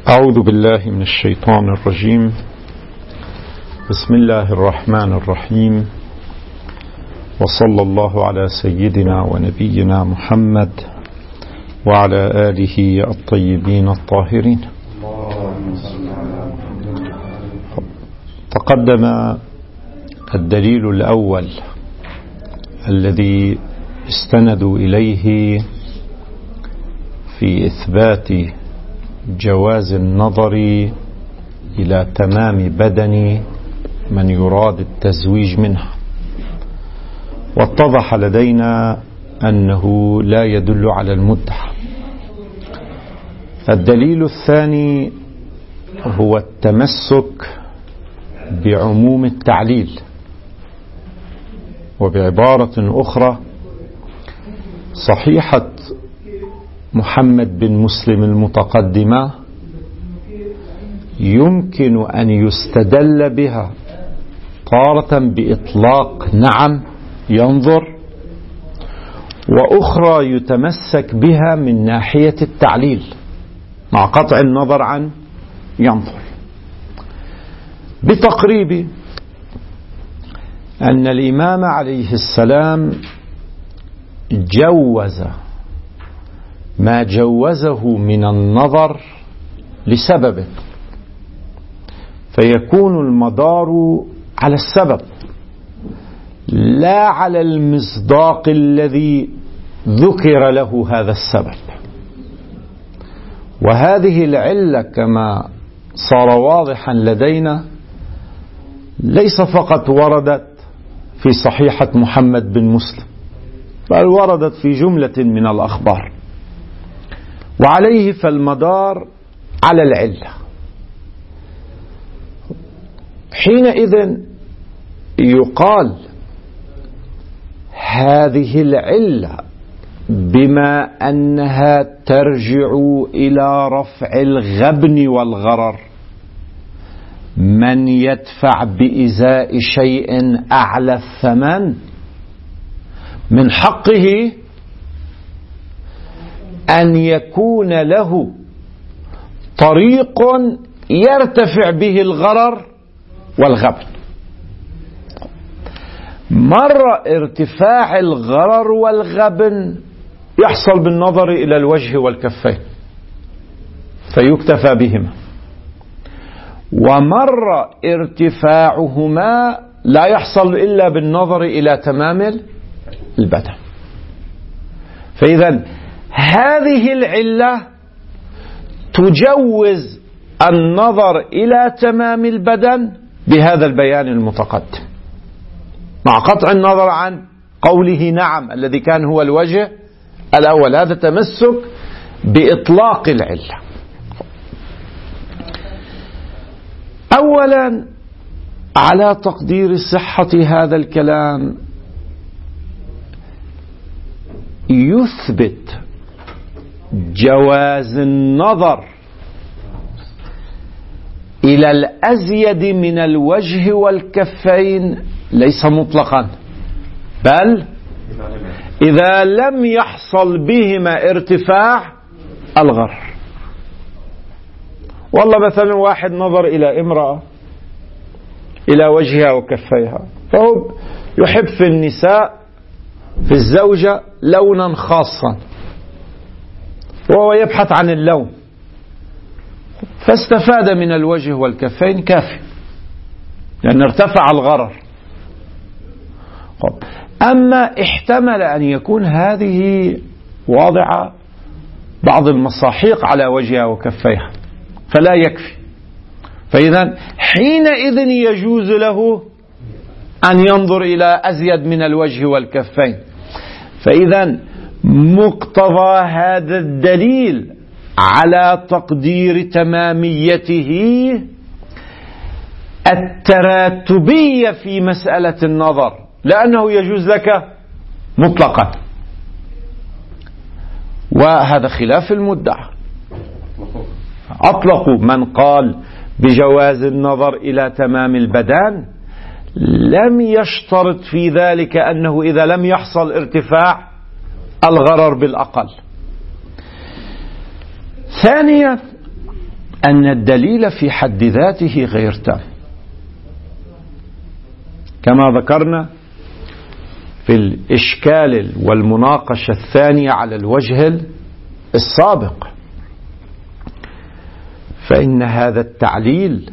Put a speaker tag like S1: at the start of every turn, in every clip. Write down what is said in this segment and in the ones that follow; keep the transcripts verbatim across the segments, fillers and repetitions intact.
S1: أعوذ بالله من الشيطان الرجيم. بسم الله الرحمن الرحيم، وصلى الله على سيدنا ونبينا محمد وعلى آله الطيبين الطاهرين. تقدم الدليل الأول الذي استندوا إليه في إثبات جواز النظر إلى تمام بدن من يراد التزويج منها، واتضح لدينا أنه لا يدل على المدعى. الدليل الثاني هو التمسك بعموم التعليل، وبعبارة أخرى صحيحة محمد بن مسلم المتقدمة يمكن أن يستدل بها تارة بإطلاق نعم ينظر، وأخرى يتمسك بها من ناحية التعليل مع قطع النظر عن ينظر، بتقريب أن الإمام عليه السلام جوز ما جوزه من النظر لسبب، فيكون المدار على السبب لا على المصداق الذي ذكر له هذا السبب. وهذه العلة كما صار واضحا لدينا ليس فقط وردت في صحيحة محمد بن مسلم، بل وردت في جملة من الأخبار، وعليه فالمدار على العلة. حينئذ يقال هذه العلة بما أنها ترجع إلى رفع الغبن والغرر، من يدفع بإزاء شيء أعلى الثمن من حقه أن يكون له طريق يرتفع به الغرر والغبن. مرة ارتفاع الغرر والغبن يحصل بالنظر إلى الوجه والكفين فيكتفى بهما، ومرة ارتفاعهما لا يحصل إلا بالنظر إلى تمام البدن. فإذا هذه العلة تجوز النظر إلى تمام البدن بهذا البيان المتقدم، مع قطع النظر عن قوله نعم الذي كان هو الوجه الأول. هذا تمسك بإطلاق العلة. أولا، على تقدير صحة هذا الكلام يثبت جواز النظر إلى الأزيد من الوجه والكفين ليس مطلقا، بل إذا لم يحصل بهما ارتفاع الغرر. والله مثلا واحد نظر إلى امرأة إلى وجهها وكفيها، فهو يحب في النساء في الزوجة لونا خاصا وهو يبحث عن اللون، فاستفاد من الوجه والكفين كافي لأن ارتفع الغرر. أما احتمل أن يكون هذه واضعة بعض المساحيق على وجهها وكفيها فلا يكفي، فإذا حينئذ يجوز له أن ينظر إلى أزيد من الوجه والكفين. فإذا مقتضى هذا الدليل على تقدير تماميته التراتبية في مسألة النظر، لأنه يجوز لك مطلقا، وهذا خلاف المدعى. أطلقوا من قال بجواز النظر إلى تمام البدن لم يشترط في ذلك أنه إذا لم يحصل ارتفاع الغرر بالأقل. ثانيا أن الدليل في حد ذاته غير تام، كما ذكرنا في الإشكال والمناقشة الثانية على الوجه السابق. فإن هذا التعليل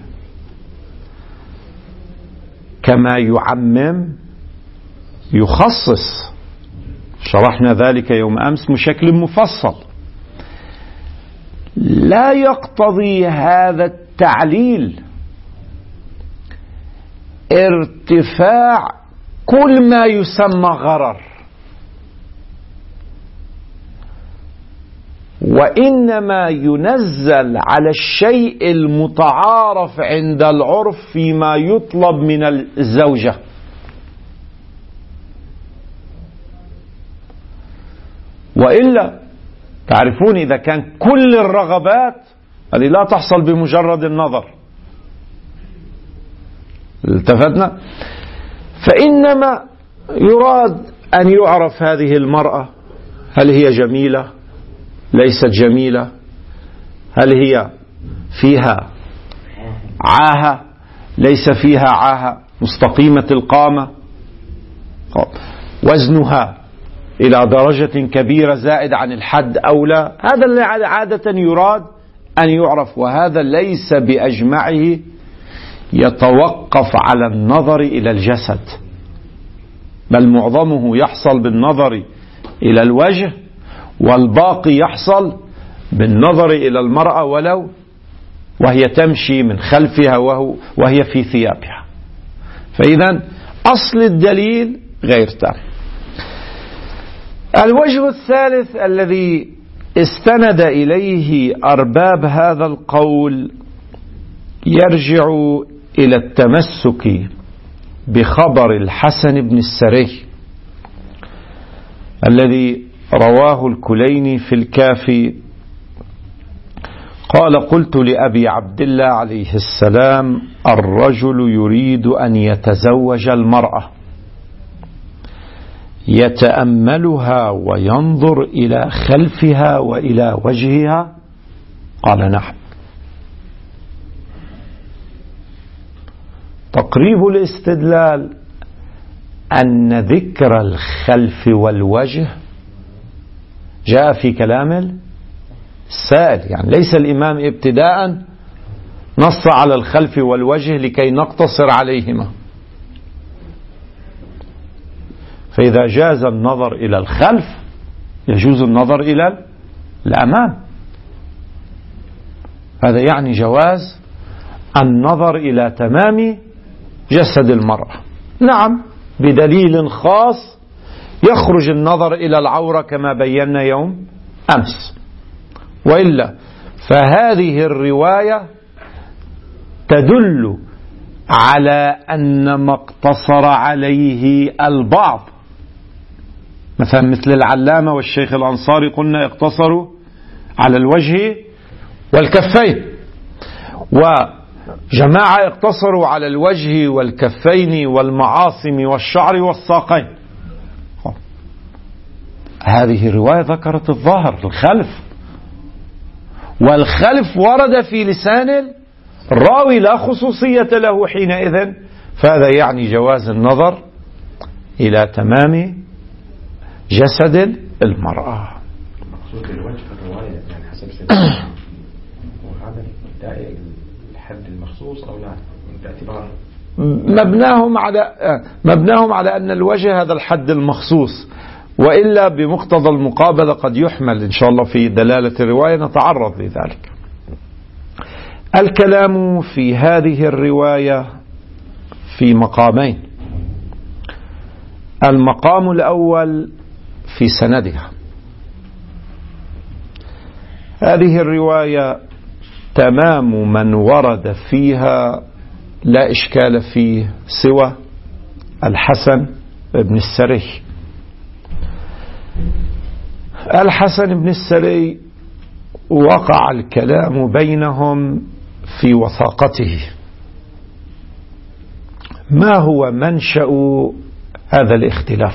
S1: كما يعمم يخصص، شرحنا ذلك يوم أمس بشكل مفصل. لا يقتضي هذا التعليل ارتفاع كل ما يسمى غرر، وإنما ينزل على الشيء المتعارف عند العرف فيما يطلب من الزوجة. وإلا تعرفون إذا كان كل الرغبات هذه لا تحصل بمجرد النظر، التفتنا، فإنما يراد أن يعرف هذه المرأة هل هي جميلة ليست جميلة، هل هي فيها عاهة ليس فيها عاهة، مستقيمة القامة، وزنها إلى درجة كبيرة زائد عن الحد أو لا. هذا اللي عادة يراد أن يعرف، وهذا ليس بأجمعه يتوقف على النظر إلى الجسد، بل معظمه يحصل بالنظر إلى الوجه، والباقي يحصل بالنظر إلى المرأة ولو وهي تمشي من خلفها وهي في ثيابها. فإذا أصل الدليل غير تام. الوجه الثالث الذي استند إليه أرباب هذا القول يرجع إلى التمسك بخبر الحسن بن السري الذي رواه الكليني في الكافي قال: قلت لأبي عبد الله عليه السلام: الرجل يريد أن يتزوج المرأة يتأملها وينظر إلى خلفها وإلى وجهها؟ قال: نعم. تقريب الاستدلال أن ذكر الخلف والوجه جاء في كلام السائل، يعني ليس الإمام ابتداء نص على الخلف والوجه لكي نقتصر عليهما. فإذا جاز النظر إلى الخلف يجوز النظر إلى الأمام. هذا يعني جواز النظر إلى تمام جسد المرأة، نعم، بدليل خاص يخرج النظر إلى العورة كما بينا يوم أمس. وإلا فهذه الرواية تدل على أن ما اقتصر عليه البعض، مثلا مثل العلامة والشيخ الأنصاري قلنا اقتصروا على الوجه والكفين، وجماعة اقتصروا على الوجه والكفين والمعاصم والشعر والساقين. هذه الرواية ذكرت الظاهر الخلف، والخلف ورد في لسان الراوي لا خصوصية له حينئذ، فهذا يعني جواز النظر إلى تمام جسد المرأة.
S2: مقصود الوجه في الرواية يعني حسب سنة وهذا دائق الحد المخصوص أو لا باعتبار
S1: مبناهم على مبناهم على أن الوجه هذا الحد المخصوص، وإلا بمقتضى المقابلة قد يحمل إن شاء الله في دلالة الرواية، نتعرض لذلك. الكلام في هذه الرواية في مقامين. المقام الأول في سندها. هذه الرواية تمام من ورد فيها لا إشكال فيه سوى الحسن بن السري. الحسن بن السري وقع الكلام بينهم في وثاقته. ما هو منشأ هذا الاختلاف؟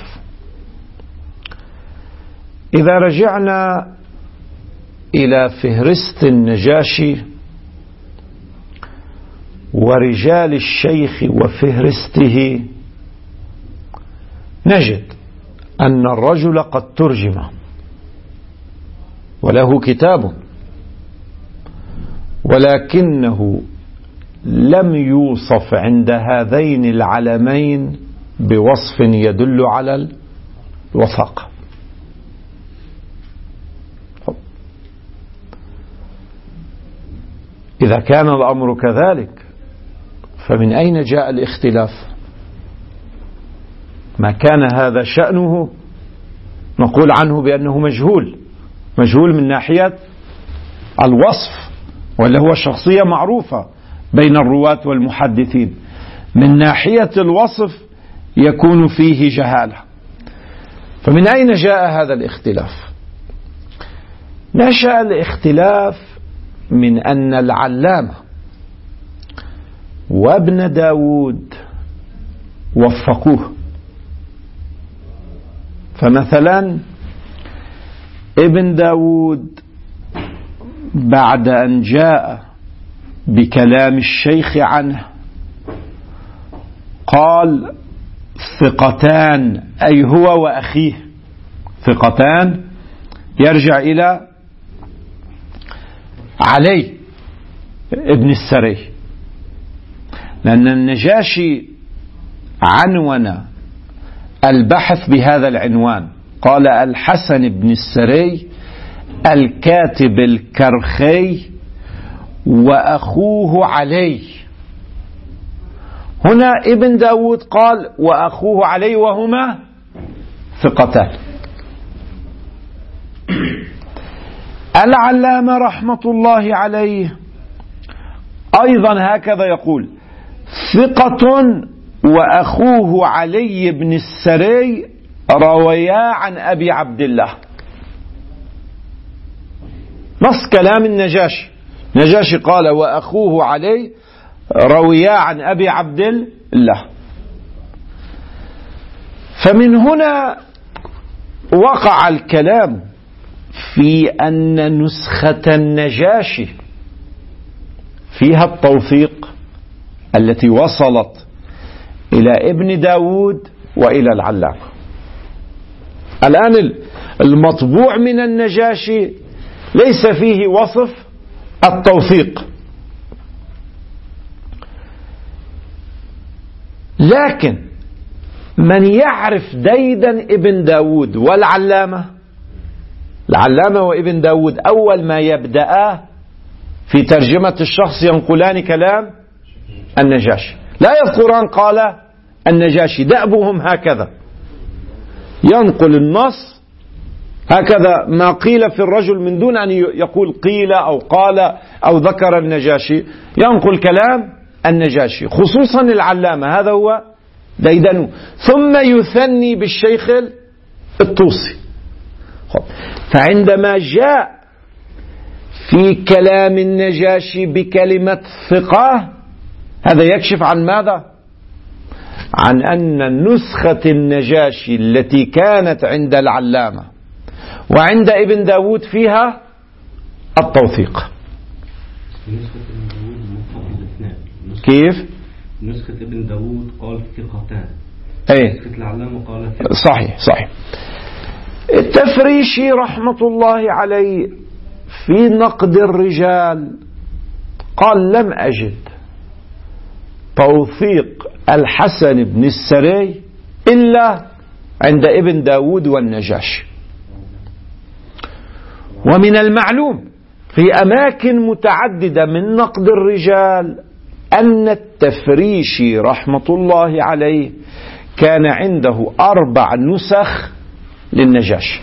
S1: إذا رجعنا إلى فهرست النجاشي ورجال الشيخ وفهرسته نجد أن الرجل قد ترجم وله كتاب، ولكنه لم يوصف عند هذين العلمين بوصف يدل على الوثاقة. إذا كان الأمر كذلك فمن أين جاء الاختلاف؟ ما كان هذا شأنه نقول عنه بأنه مجهول، مجهول من ناحية الوصف، ولا هو شخصية معروفة بين الرواة والمحدثين. من ناحية الوصف يكون فيه جهالة. فمن أين جاء هذا الاختلاف؟ نشأ الاختلاف من أن العلامة وابن داود وفقوه. فمثلا ابن داود بعد أن جاء بكلام الشيخ عنه قال ثقتان، أي هو وأخيه ثقتان، يرجع إلى علي ابن السري، لأن النجاشي عنون البحث بهذا العنوان، قال الحسن بن السري الكاتب الكرخي وأخوه علي. هنا ابن داود قال وأخوه علي وهما ثقتان. العلامة رحمة الله عليه أيضا هكذا يقول ثقة وأخوه علي بن السري رويا عن أبي عبد الله. نص كلام النجاشي، نجاشي قال وأخوه علي رويا عن أبي عبد الله. فمن هنا وقع الكلام في أن نسخة النجاشي فيها التوثيق التي وصلت إلى ابن داود وإلى العلامة. الآن المطبوع من النجاشي ليس فيه وصف التوثيق، لكن من يعرف ديدا ابن داود والعلامة، العلامة وابن داود أول ما يبدأ في ترجمة الشخص ينقلان كلام النجاشي، لا يذكران قال النجاشي، دأبهم هكذا ينقل النص هكذا ما قيل في الرجل من دون أن يقول قيل أو قال أو ذكر النجاشي، ينقل كلام النجاشي خصوصا العلامة، هذا هو ديدنه، ثم يثني بالشيخ الطوسي. فعندما جاء في كلام النجاشي بكلمة ثقة، هذا يكشف عن ماذا؟ عن أن نسخة النجاشي التي كانت عند العلامة وعند ابن داود فيها التوثيق. كيف؟
S2: نسخة ابن داود قال ثقتان،
S1: ايه
S2: نسخة العلامة قال ثقتان.
S1: صحيح صحيح. التفريشي رحمة الله عليه في نقد الرجال قال لم أجد توثيق الحسن بن السري إلا عند ابن داود والنجاشي. ومن المعلوم في أماكن متعددة من نقد الرجال أن التفريشي رحمة الله عليه كان عنده أربع نسخ للنجاشي.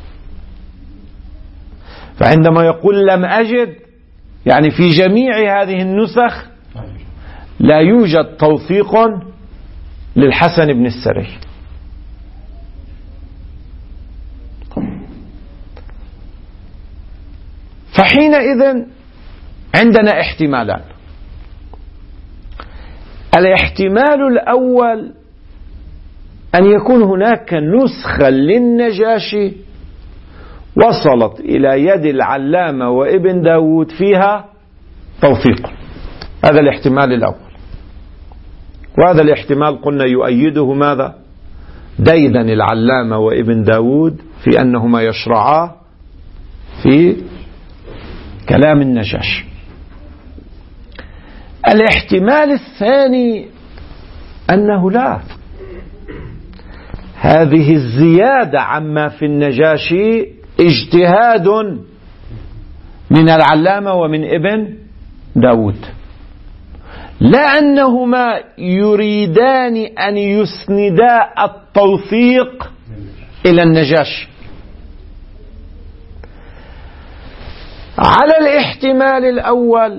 S1: فعندما يقول لم أجد يعني في جميع هذه النسخ لا يوجد توثيق للحسن بن السري. فحينئذ عندنا احتمالان. الاحتمال الأول أن يكون هناك نسخة للنجاشي وصلت إلى يد العلامة وابن داود فيها توثيق، هذا الاحتمال الأول. وهذا الاحتمال قلنا يؤيده ماذا؟ ديدن العلامة وابن داود في أنهما يشرعا في كلام النجاشي. الاحتمال الثاني أنه لا، هذه الزيادة عما في النجاشي اجتهاد من العلامة ومن ابن داود، لا أنهما يريدان أن يسندا التوثيق إلى النجاشي. على الاحتمال الأول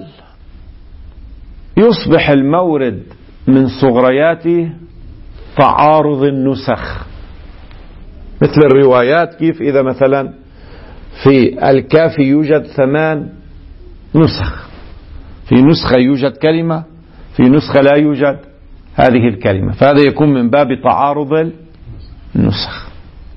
S1: يصبح المورد من صغريات تعارض النسخ، مثل الروايات، كيف إذا مثلا في الكافي يوجد ثمان نسخ، في نسخة يوجد كلمة، في نسخة لا يوجد هذه الكلمة، فهذا يكون من باب تعارض النسخ.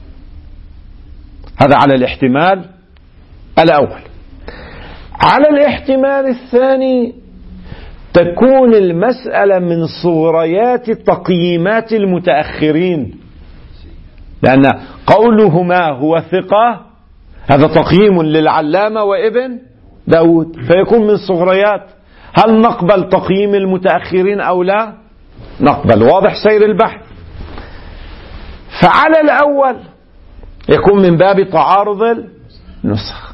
S1: هذا على الاحتمال الأول. على الاحتمال الثاني تكون المسألة من صغريات تقييمات المتأخرين، لأن قولهما هو ثقة هذا تقييم للعلامة وابن داود، فيكون من صغريات. هل نقبل تقييم المتأخرين أو لا؟ نقبل. واضح سير البحث. فعلى الأول يكون من باب تعارض النسخ.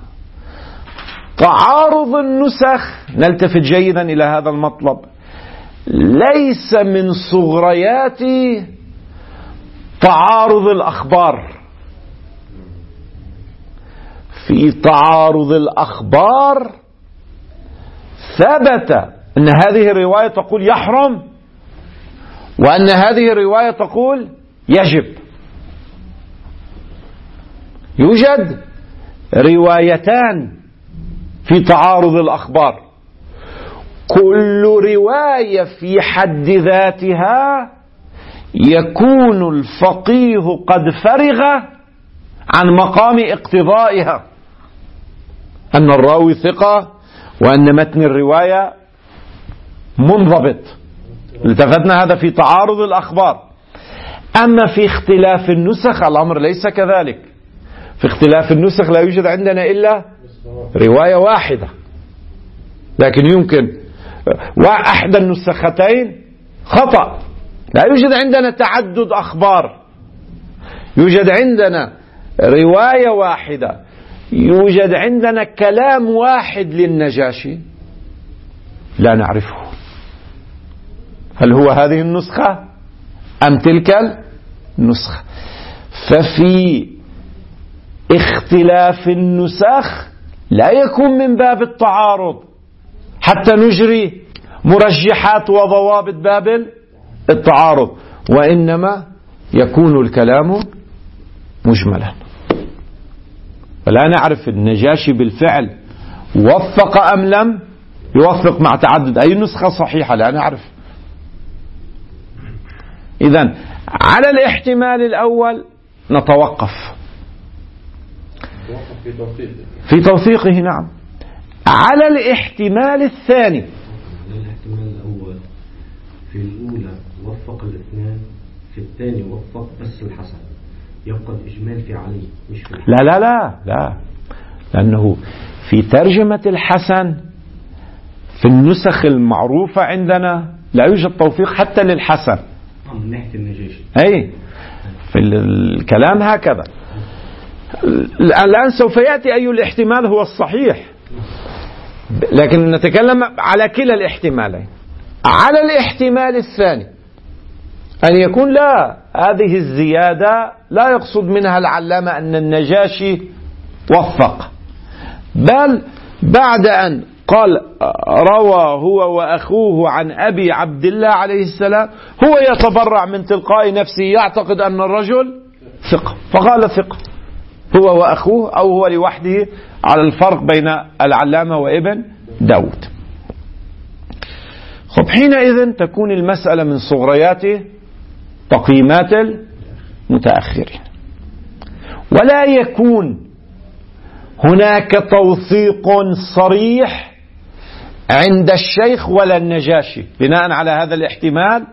S1: تعارض النسخ، نلتفت جيدا إلى هذا المطلب، ليس من صغريات تعارض الأخبار. في تعارض الأخبار ثبت أن هذه الرواية تقول يحرم، وأن هذه الرواية تقول يجب. يوجد روايتان في تعارض الأخبار، كل رواية في حد ذاتها يكون الفقيه قد فرغ عن مقام اقتضائها، أن الراوي ثقة وأن متن الرواية منضبط. التفتنا هذا في تعارض الأخبار. أما في اختلاف النسخ الأمر ليس كذلك. في اختلاف النسخ لا يوجد عندنا إلا رواية واحدة، لكن يمكن وأحد النسختين خطأ. لا يوجد عندنا تعدد أخبار، يوجد عندنا رواية واحدة، يوجد عندنا كلام واحد للنجاشي لا نعرفه، هل هو هذه النسخة أم تلك النسخة؟ ففي اختلاف النسخ لا يكون من باب التعارض حتى نجري مرجحات وضوابط باب التعارض، وإنما يكون الكلام مجملا. فلا نعرف النجاشي بالفعل وفق أم لم يوفق مع تعدد أي نسخة صحيحة، لا نعرف. إذن على الاحتمال الأول نتوقف في توثيقه. نعم. على الاحتمال الثاني،
S3: الاحتمال الأول في الأولى وفق الاثنان، في الثاني وفق بس الحسن، يبقى الإجمال في علي مش في الحسن.
S1: لا لا لا لا لأنه في ترجمة الحسن في النسخ المعروفة عندنا لا يوجد توثيق حتى للحسن
S3: من ناحية النجاشي.
S1: أي في الكلام هكذا. الآن سوف يأتي أي الاحتمال هو الصحيح، لكن نتكلم على كلا الاحتمالين. على الاحتمال الثاني أن يكون لا، هذه الزيادة لا يقصد منها العلامة أن النجاشي وفق، بل بعد أن قال روى هو وأخوه عن أبي عبد الله عليه السلام، هو يتبرع من تلقاء نفسه يعتقد أن الرجل ثقة، فقال ثقة هو وأخوه أو هو لوحده، على الفرق بين العلامة وابن داود. خب حينئذ تكون المسألة من صغريات تقييمات المتأخرين، ولا يكون هناك توثيق صريح عند الشيخ ولا النجاشي بناء على هذا الاحتمال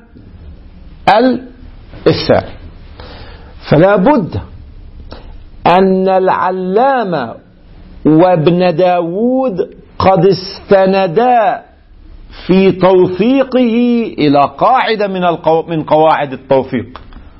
S1: الثاني. فلا بد أن العلامة وابن داود قد استندا في توثيقه إلى قاعدة من القو... من قواعد التوثيق.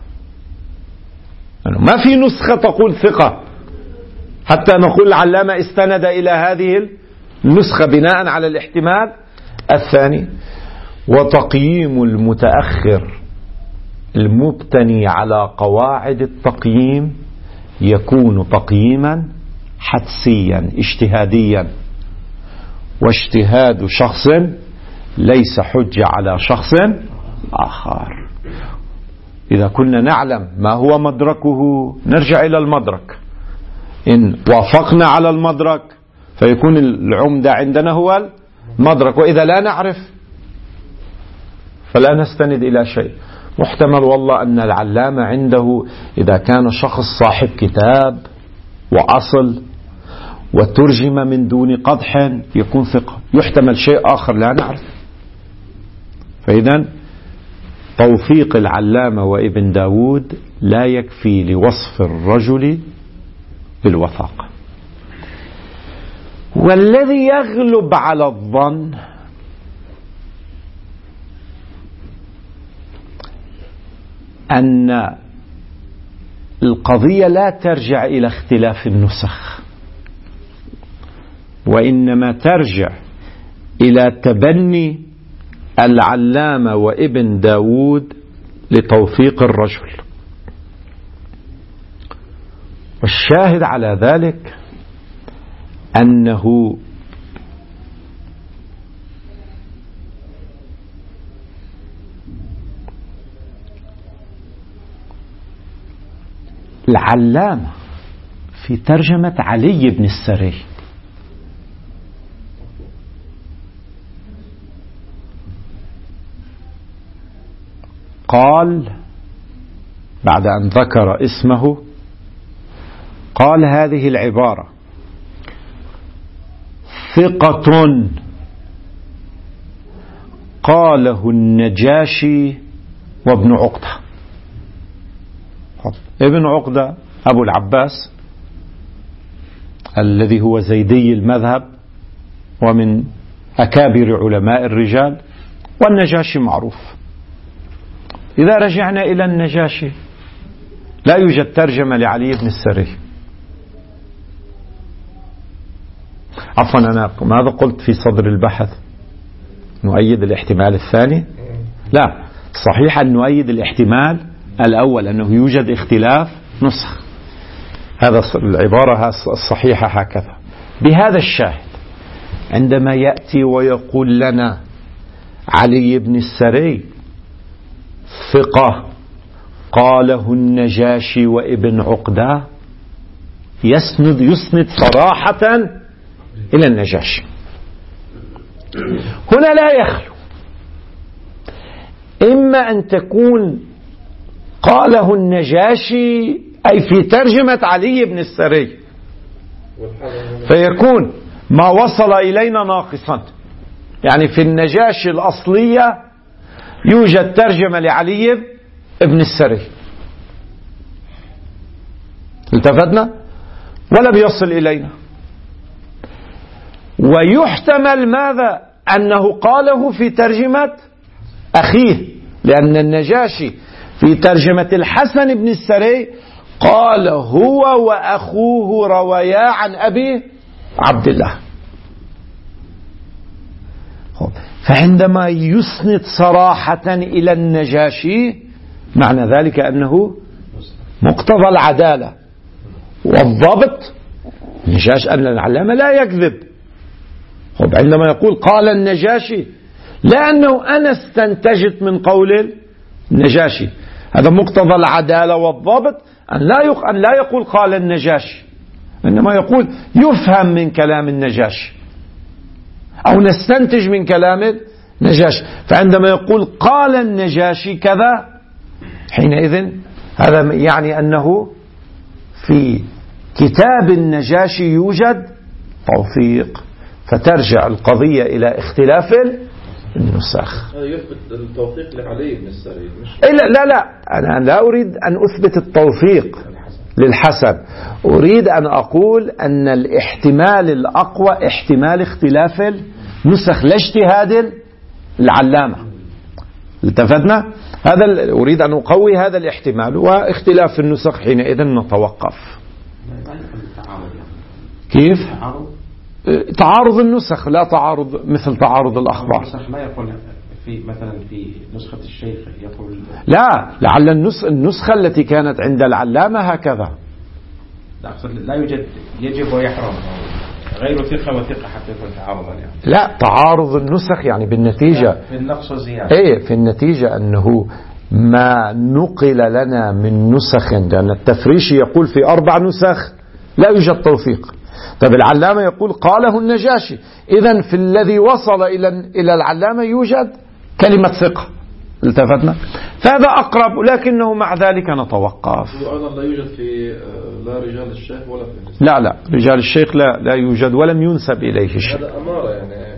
S1: يعني ما في نسخة تقول ثقة حتى نقول العلامة استند إلى هذه النسخة بناء على الاحتمال الثاني. وتقييم المتأخر المبتني على قواعد التقييم يكون تقييما حدسيا اجتهاديا، واجتهاد شخص ليس حجة على شخص آخر. إذا كنا نعلم ما هو مدركه نرجع إلى المدرك، إن وافقنا على المدرك فيكون العمدة عندنا هو المدرك، وإذا لا نعرف فلا نستند إلى شيء. محتمل والله أن العلامة عنده إذا كان شخص صاحب كتاب وأصل وترجم من دون قدح يكون ثقة، يحتمل شيء آخر لا نعرف. فإذا توثيق العلامة وابن داود لا يكفي لوصف الرجل بالوثاقة. والذي يغلب على الظن أن القضية لا ترجع إلى اختلاف النسخ، وإنما ترجع إلى تبني العلامة وابن داود لتوثيق الرجل. والشاهد على ذلك أنه العلامة في ترجمة علي بن السري قال بعد أن ذكر اسمه قال هذه العبارة: ثقة قاله النجاشي وابن عقدة. ابن عقدة أبو العباس الذي هو زيدي المذهب ومن أكابر علماء الرجال، والنجاشي معروف. إذا رجعنا إلى النجاشي لا يوجد ترجمة لعلي بن السري. عفوا أنا ماذا قلت في صدر البحث؟ نؤيد الاحتمال الثاني؟ لا، صحيح أن نؤيد الاحتمال الأول أنه يوجد اختلاف نسخ، هذا العبارة الصحيحة هكذا. بهذا الشاهد عندما يأتي ويقول لنا علي بن السري ثقة قاله النجاشي وابن عقدة، يسند يسند صراحة إلى النجاشي. هنا لا يخلو إما أن تكون قاله النجاشي أي في ترجمة علي بن السري فيكون ما وصل إلينا ناقصا، يعني في النجاشي الأصلية يوجد ترجمة لعلي بن السري، التفتنا ولا بيصل إلينا. ويحتمل ماذا؟ أنه قاله في ترجمة أخيه، لأن النجاشي في ترجمة الحسن بن السري قال هو وأخوه روايا عن أبي عبد الله. فعندما يسند صراحة إلى النجاشي معنى ذلك أنه مقتضى العدالة والضبط. النجاشي أن العلامة لا يكذب، عندما يقول قال النجاشي لا أنه أنا استنتجت من قول النجاشي، هذا مقتضى العدالة والضبط أن لا يق... أن لا يقول قال النجاشي، إنما يقول يفهم من كلام النجاشي أو نستنتج من كلام النجاشي. فعندما يقول قال النجاشي كذا حينئذ هذا يعني أنه في كتاب النجاشي يوجد توثيق، فترجع القضية إلى اختلاف النسخ.
S4: هذا يثبت التوثيق لعلي بن السري مش
S1: لا لا لا أنا لا أريد أن أثبت التوثيق للحسن، أريد أن أقول أن الاحتمال الأقوى احتمال اختلاف النسخ لا اجتهاد العلامة. التفتنا هذا أريد أن أقوي هذا الاحتمال، واختلاف النسخ حينئذ نتوقف. كيف؟ تعارض النسخ لا تعارض مثل تعارض الأخبار.
S2: النسخ ما يقول في مثلا في نسخة الشيخ يقول
S1: لا، لعل النسخ النسخة التي كانت عند العلامة هكذا.
S2: لا أقصد لا يوجد يجب ويحرم غير ثقة وثقة حتى يكون تعارضا يعني.
S1: لا، تعارض النسخ يعني بالنتيجة
S2: في النقص والزيادة.
S1: ايه في النتيجة أنه ما نقل لنا من نسخ، لأن التفريشي يقول في أربع نسخ لا يوجد توثيق. طيب العلامة يقول قاله النجاشي، إذن في الذي وصل إلى إلى العلامة يوجد كلمة ثقة. التفتنا فهذا أقرب، لكنه مع ذلك نتوقف.
S4: أيضا لا يوجد في لا رجال الشيخ ولا في
S1: لا لا رجال الشيخ لا لا يوجد ولم ينسب إليه شيء.
S4: هذا أمارة يعني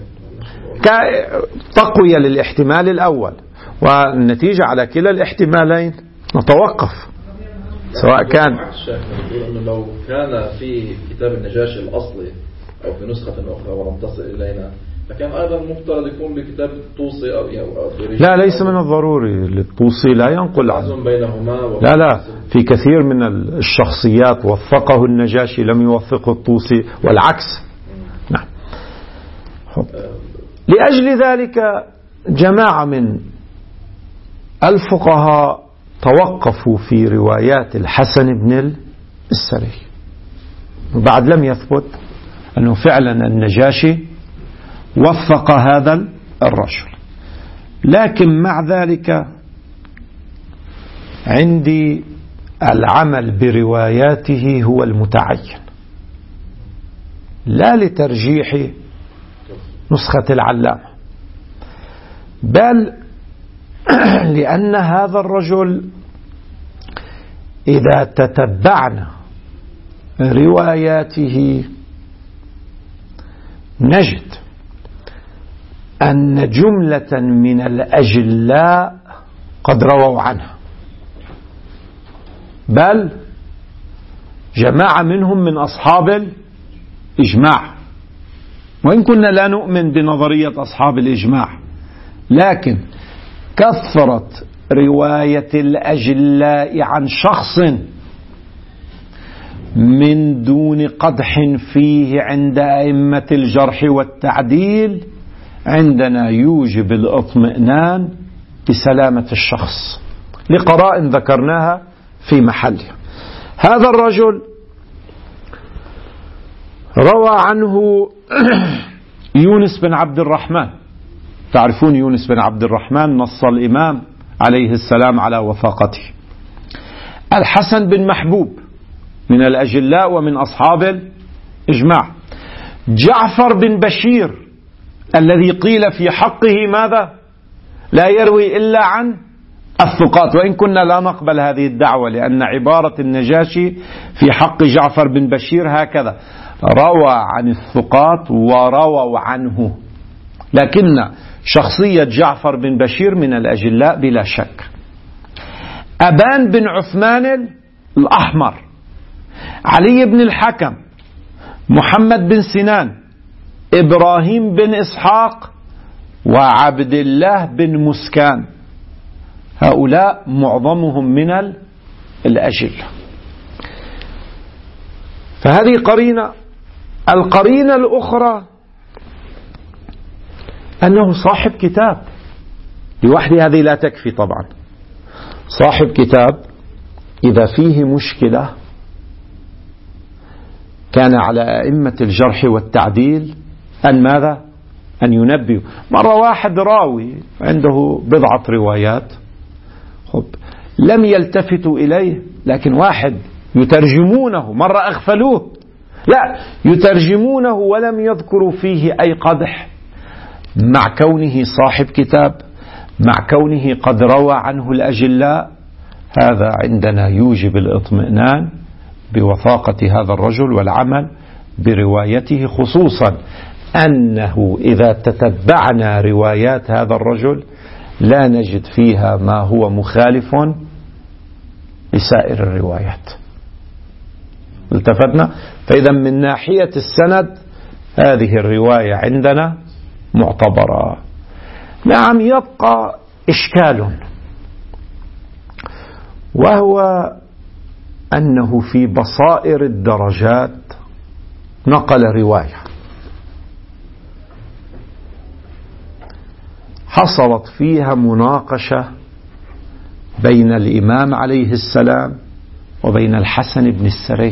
S1: تقوية للاحتمال الأول، والنتيجة على كلا الاحتمالين نتوقف سواء كان.
S4: أنه لو كان في كتاب النجاشي الأصلي أو في نسخة أخرى ولم تصل إلينا لكن أيضا مفترض يكون بكتاب الطوسي أو
S1: لا، ليس من الضروري. الطوسي لا ينقل عنه.
S4: بينهما
S1: لا لا في كثير من الشخصيات وثقه النجاشي لم يوثقه الطوسي والعكس. نعم. لأجل ذلك جماعة من الفقهاء توقفوا في روايات الحسن بن السري، بعد لم يثبت أنه فعلا النجاشي وثق هذا الرجل. لكن مع ذلك عندي العمل برواياته هو المتعين، لا لترجيح نسخة العلامة، بل لأن هذا الرجل إذا تتبعنا رواياته نجد أن جملة من الأجلاء قد رووا عنها، بل جماعة منهم من أصحاب الإجماع، وإن كنا لا نؤمن بنظرية أصحاب الإجماع، لكن كثرة رواية الأجلاء عن شخص من دون قدح فيه عند أئمة الجرح والتعديل عندنا يوجب الاطمئنان بسلامة الشخص لقرائن ذكرناها في محلها. هذا الرجل روى عنه يونس بن عبد الرحمن، تعرفون يونس بن عبد الرحمن نص الإمام عليه السلام على وثاقته. الحسن بن محبوب من الأجلاء ومن أصحاب الإجماع. جعفر بن بشير الذي قيل في حقه ماذا؟ لا يروي إلا عن الثقات، وإن كنا لا نقبل هذه الدعوة، لأن عبارة النجاشي في حق جعفر بن بشير هكذا: روى عن الثقات ورووا عنه. لكن شخصية جعفر بن بشير من الأجلاء بلا شك. أبان بن عثمان الأحمر، علي بن الحكم، محمد بن سنان، إبراهيم بن إسحاق، وعبد الله بن مسكان، هؤلاء معظمهم من الأجلة. فهذه قرينة. القرينة الأخرى أنه صاحب كتاب، لوحده هذه لا تكفي طبعا. صاحب كتاب إذا فيه مشكلة كان على أئمة الجرح والتعديل أن ماذا؟ أن ينبهوا. مرة واحد راوي عنده بضعة روايات، خب لم يلتفتوا إليه، لكن واحد يترجمونه، مرة أغفلوه، لا يترجمونه ولم يذكروا فيه أي قدح، مع كونه صاحب كتاب، مع كونه قد روى عنه الأجلاء، هذا عندنا يوجب الاطمئنان بوثاقة هذا الرجل والعمل بروايته، خصوصا أنه إذا تتبعنا روايات هذا الرجل لا نجد فيها ما هو مخالف لسائر الروايات. التفتنا؟ فإذا من ناحية السند هذه الرواية عندنا معتبرة. نعم، يبقى إشكال، وهو أنه في بصائر الدرجات نقل رواية حصلت فيها مناقشة بين الإمام عليه السلام وبين الحسن بن السري.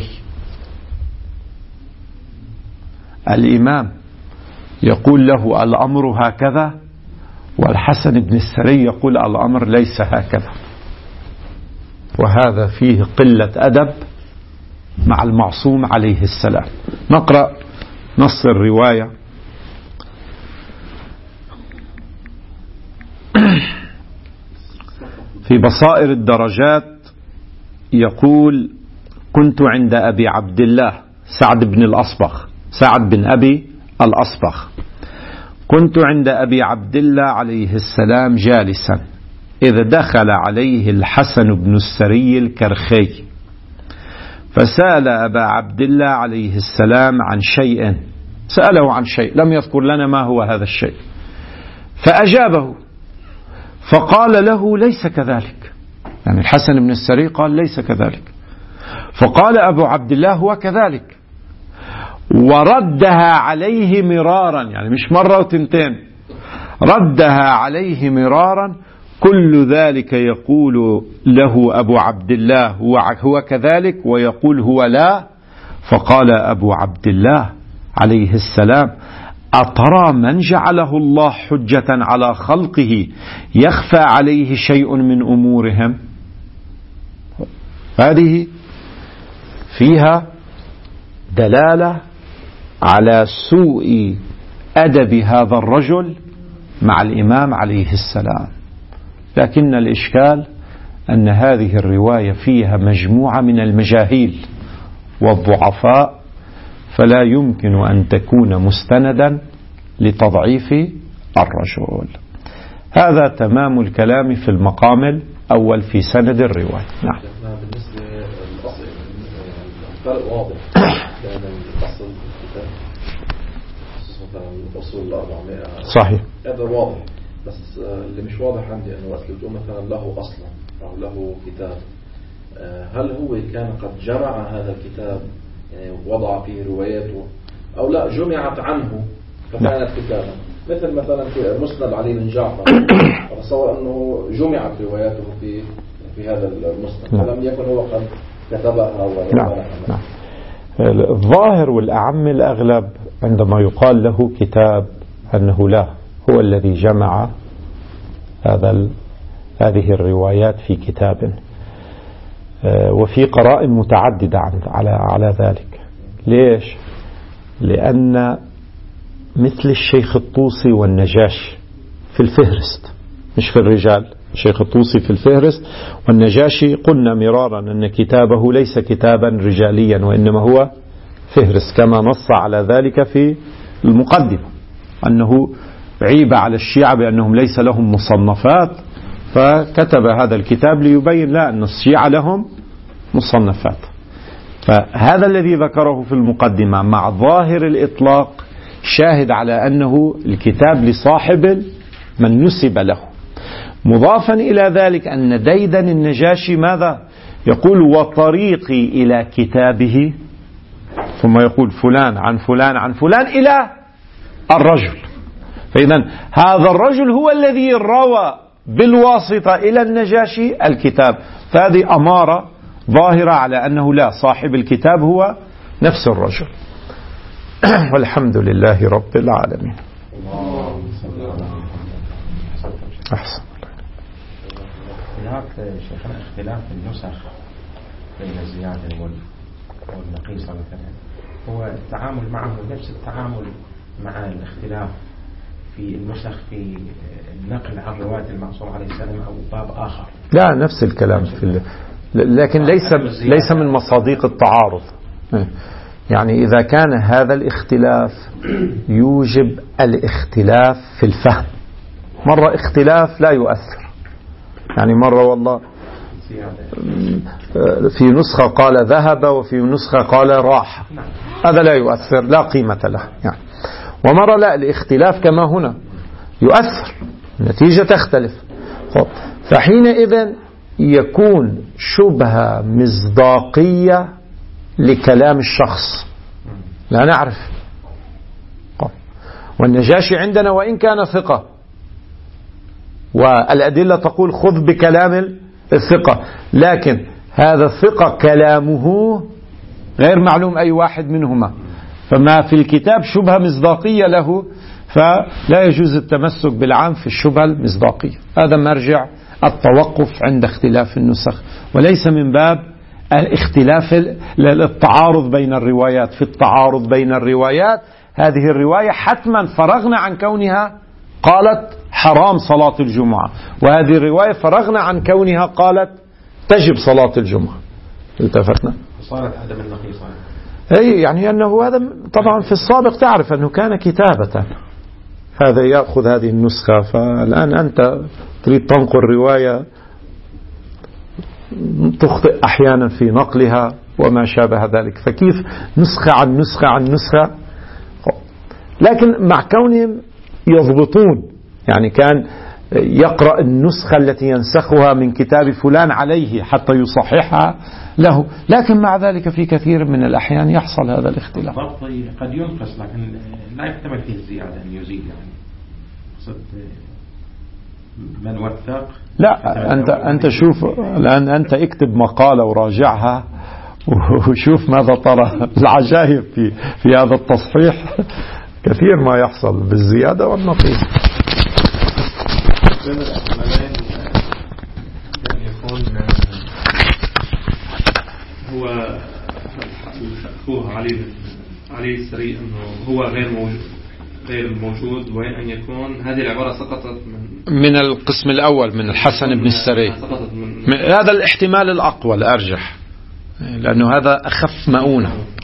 S1: الإمام يقول له الأمر هكذا، والحسن بن السري يقول الأمر ليس هكذا، وهذا فيه قلة أدب مع المعصوم عليه السلام. نقرأ نص الرواية. في بصائر الدرجات يقول: كنت عند أبي عبد الله سعد بن الأصبغ سعد بن أبي الأصبغ كنت عند أبي عبد الله عليه السلام جالسا إذ دخل عليه الحسن بن السري الكرخي فسأل أبا عبد الله عليه السلام عن شيء، سأله عن شيء لم يذكر لنا ما هو هذا الشيء، فأجابه فقال له ليس كذلك. يعني الحسن بن السري قال ليس كذلك، فقال أبو عبد الله هو كذلك، وردها عليه مرارا، يعني مش مرة وتنتين، ردها عليه مرارا. كل ذلك يقول له أبو عبد الله هو, هو كذلك، ويقول هو لا. فقال أبو عبد الله عليه السلام: أترى من جعله الله حجة على خلقه يخفى عليه شيء من أمورهم؟ هذه فيها دلالة على سوء أدب هذا الرجل مع الإمام عليه السلام. لكن الإشكال أن هذه الرواية فيها مجموعة من المجاهيل والضعفاء، فلا يمكن أن تكون مستندا لتضعيف الرجل. هذا تمام الكلام في المقام الأول في سند الرواية. نعم.
S4: بالنسبة للأصل الفرق واضح بين الأصل الكتاب مثلا الأصول الأربعمائة
S1: صحيح،
S4: هذا واضح، بس اللي مش واضح عندي أنه وقت بتقول مثلا له أصلا أو له كتاب، هل هو كان قد جمع هذا الكتاب يعني وضع فيه رواياته أو لا جمعت عنه فكانت كتابا، مثل مثلا في مسند علي بن جعفر أتصور أنه جمعت رواياته في في هذا المسند فلم يكن هو قد كتبها أو
S1: نعم. نعم. الظاهر والأعم الأغلب عندما يقال له كتاب أنه لا، هو الذي جمع هذا هذه الروايات في كتاب، وفي قرائن متعددة على على ذلك. ليش؟ لأن مثل الشيخ الطوسي والنجاشي في الفهرست، مش في الرجال، الشيخ الطوسي في الفهرست والنجاشي قلنا مرارا أن كتابه ليس كتابا رجاليا وإنما هو فهرست، كما نص على ذلك في المقدمة أنه عيب على الشيعة بأنهم ليس لهم مصنفات، فكتب هذا الكتاب ليبين لا أن الشيعة لهم مصنفات. فهذا الذي ذكره في المقدمة مع ظاهر الإطلاق شاهد على أنه الكتاب لصاحب من نسب له. مضافا إلى ذلك أن ديدن النجاشي ماذا يقول؟ وطريقي إلى كتابه، ثم يقول فلان عن فلان عن فلان إلى الرجل. فإذا هذا الرجل هو الذي روى بالواسطة إلى النجاشي الكتاب، فهذه أمارة ظاهرة على أنه لا، صاحب الكتاب هو نفس الرجل. والحمد لله رب العالمين. أحسن.
S2: هناك شيخنا اختلاف النسخ بين الزيادة والنقيصة مثلا، هو التعامل معه نفس التعامل مع الاختلاف في النسخ في النقل عن رواية المعصوم عليه السلام أو باب آخر؟
S1: لا، نفس الكلام في ال... لكن ليس ليس من مصادق التعارض. يعني إذا كان هذا الاختلاف يوجب الاختلاف في الفهم، مرة اختلاف لا يؤثر، يعني مرة والله في نسخة قال ذهب وفي نسخة قال راح، هذا لا يؤثر، لا قيمة له يعني. ومرة لا، الاختلاف كما هنا يؤثر، النتيجة تختلف. فحينئذ يكون شبهة مصداقية لكلام الشخص لا نعرف. والنجاشي عندنا وإن كان ثقة، والأدلة تقول خذ بكلام الثقة، لكن هذا الثقة كلامه غير معلوم أي واحد منهما، فما في الكتاب شبهة مصداقية له، فلا يجوز التمسك بالعام في الشبهة المصداقية. هذا مرجع التوقف عند اختلاف النسخ، وليس من باب الاختلاف التعارض بين الروايات. في التعارض بين الروايات هذه الرواية حتما فرغنا عن كونها قالت حرام صلاة الجمعة، وهذه الرواية فرغنا عن كونها قالت تجب صلاة الجمعة. التفتنا
S2: صارت عدم النقيصة.
S1: أي يعني أنه هذا طبعا في السابق تعرف أنه كان كتابة، هذا يأخذ هذه النسخة، فالآن أنت تريد تنقل رواية تخطئ أحيانا في نقلها وما شابه ذلك، فكيف نسخة عن نسخة عن نسخة. لكن مع كونهم يضبطون، يعني كان يقرأ النسخة التي ينسخها من كتاب فلان عليه حتى يصححها له، لكن مع ذلك في كثير من الأحيان يحصل هذا الاختلاف.
S2: الضبط قد ينقص لكن لا يحتمل فيه الزيادة أن يزيد، يعني قصد من وثق.
S1: لا أنت أنت شوف الآن، أنت اكتب مقالة وراجعها وشوف ماذا ترى. العجائب في في هذا التصحيح كثير ما يحصل بالزيادة والنقيص.
S5: بين الاحتمالين أن يكون هو هو علي علي السري أنه هو غير موجود غير موجود، وين أن يكون هذه العبارة سقطت من
S1: من القسم الأول من الحسن بن السري. من هذا الاحتمال الأقوى الأرجح، لأنه هذا أخف مؤونة.